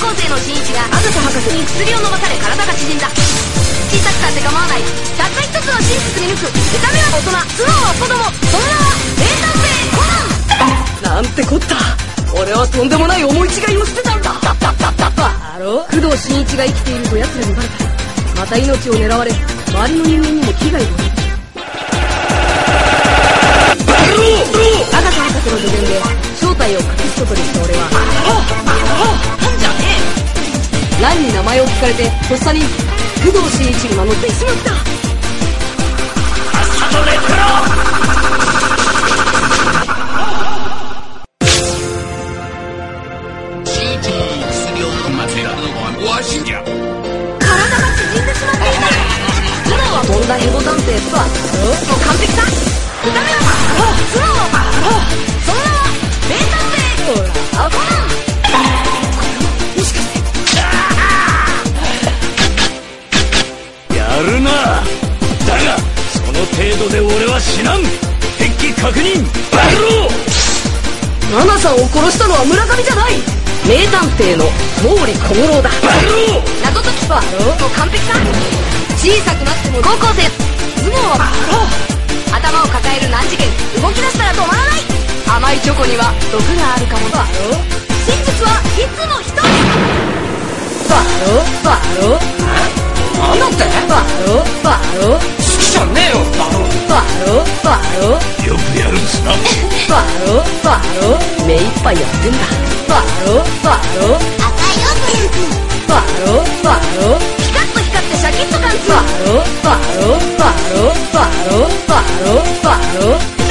校生の新一がアガサ博士に薬を飲まされ体が縮んだ。小さくたって構わない、たった一つの真実見抜く、見た目は大人、頭脳は子供、その名は名探偵コナン。なんてこった、俺はとんでもない思い違いをしてたんだ。バロ工藤新一が生きていると奴らにバレたらまた命を狙われ、周りの人間にも危害が及ぶ。アガサ博士の助言で正体を隠すことにした俺はなんじゃねえ。ランに名前を聞かれてとっさに工藤新一に名乗ってしまった。さっさと寝てろ。 新一に薬を飲ませるのはわしじゃ。 体が縮んでしまっていた。頭脳はとんだヘボ探偵とはもう完璧さ。見た目は頭脳はその名は名探偵コナン。もしかしてやるな。だがその程度で俺は死なん。敵機確認。バロー。 ナナさんを殺したのは村上じゃない。名探偵の毛利小五郎だ。 バロー。 謎解きはもう完璧さ。小さくなっても高校生。頭脳は頭を抱える難事件、動き出したら止まらない。甘いチョコには毒があるかも。バロ真実はいつも一人。バロなんだってバロ好きじゃねえよバロ。 よくやるんすな。 バロ目いっぱいやってんだ。バロピカッと光ってシャキッと感じ。バロ